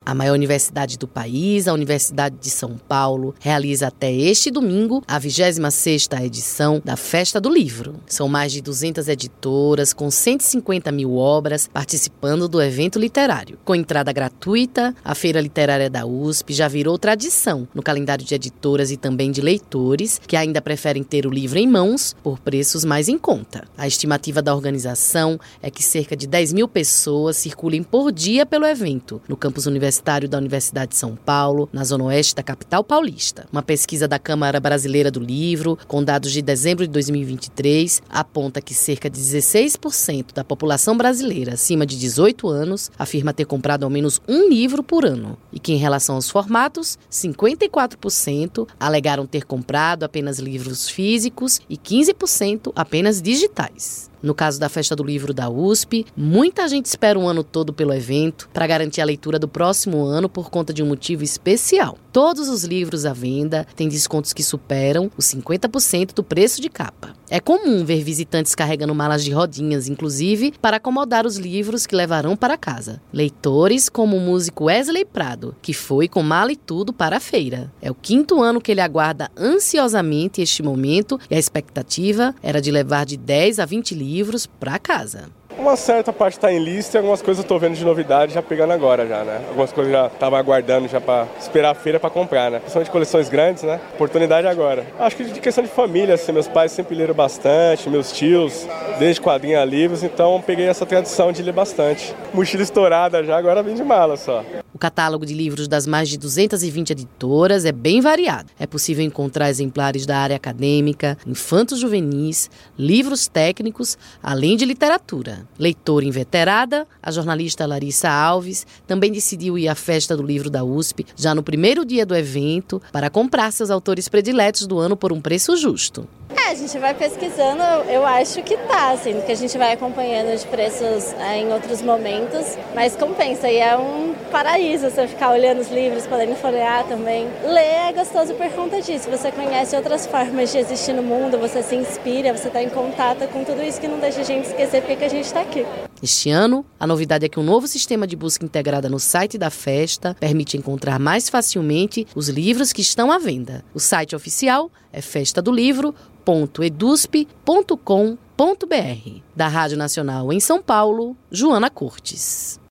A maior universidade do país, a Universidade de São Paulo, realiza até este domingo a 26ª edição da Festa do Livro. São mais de 200 editoras com 150 mil obras participando do evento literário. Com entrada gratuita, a Feira Literária da USP já virou tradição no calendário de editoras e também de leitores que ainda preferem ter o livro em mãos por preços mais em conta. A estimativa da organização é que cerca de 10 mil pessoas circulem por dia pelo evento, no campus universitário da Universidade de São Paulo, na zona oeste da capital paulista. Uma pesquisa da Câmara Brasileira do Livro, com dados de dezembro de 2023, aponta que cerca de 16% da população brasileira acima de 18 anos afirma ter comprado ao menos um livro por ano. E que, em relação aos formatos, 54% alegaram ter comprado apenas livros físicos e 15% apenas digitais. No caso da Festa do Livro da USP, muita gente espera um ano todo pelo evento para garantir a leitura do próximo ano por conta de um motivo especial. Todos os livros à venda têm descontos que superam os 50% do preço de capa. É comum ver visitantes carregando malas de rodinhas, inclusive, para acomodar os livros que levarão para casa. Leitores como o músico Wesley Prado, que foi com mala e tudo para a feira. É o 5º ano que ele aguarda ansiosamente este momento e a expectativa era de levar de 10 a 20 livros para casa. Uma certa parte está em lista e algumas coisas eu estou vendo de novidade já pegando agora já, né? Algumas coisas já estava aguardando já para esperar a feira para comprar, né? São de coleções grandes, né? Oportunidade agora. Acho que de questão de família, assim, meus pais sempre leram bastante, meus tios, desde quadrinhos a livros, então peguei essa tradição de ler bastante. Mochila estourada já, agora vem de mala só. O catálogo de livros das mais de 220 editoras é bem variado. É possível encontrar exemplares da área acadêmica, infantos juvenis, livros técnicos, além de literatura. Leitora inveterada, a jornalista Larissa Alves também decidiu ir à Festa do Livro da USP já no primeiro dia do evento para comprar seus autores prediletos do ano por um preço justo. A gente vai pesquisando, eu acho que tá, assim, que a gente vai acompanhando de preços em outros momentos, mas compensa, e é um paraíso você ficar olhando os livros, podendo folhear também. Ler é gostoso por conta disso, você conhece outras formas de existir no mundo, você se inspira, você está em contato com tudo isso que não deixa a gente esquecer porque que a gente está aqui. Este ano, a novidade é que um novo sistema de busca integrada no site da festa permite encontrar mais facilmente os livros que estão à venda. O site oficial é festadolivro.edusp.com.br. Da Rádio Nacional em São Paulo, Joana Cortes.